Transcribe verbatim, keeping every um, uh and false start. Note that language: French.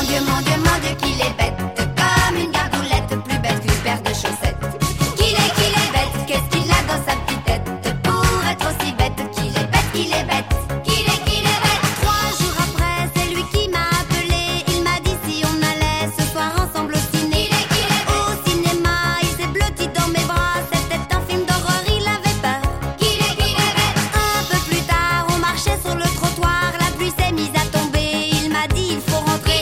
Dieu, mon Dieu, mon Dieu, qu'il est bête, comme une gargoulette, plus bête qu'une paire de chaussettes. Qu'il est, qu'il est bête, qu'est-ce qu'il a dans sa petite tête pour être aussi bête? Qu'il est bête, qu'il est bête, qu'il est, qu'il est bête. Trois jours après, c'est lui qui m'a appelé. Il m'a dit si on allait ce soir ensemble au ciné. Qu'il est, qu'il est bête. Au cinéma, il s'est blotti dans mes bras. C'était un film d'horreur, il avait peur. Qu'il est, qu'il est bête. Un peu plus tard, on marchait sur le trottoir. La pluie s'est mise à tomber. Il m'a dit il faut rentrer.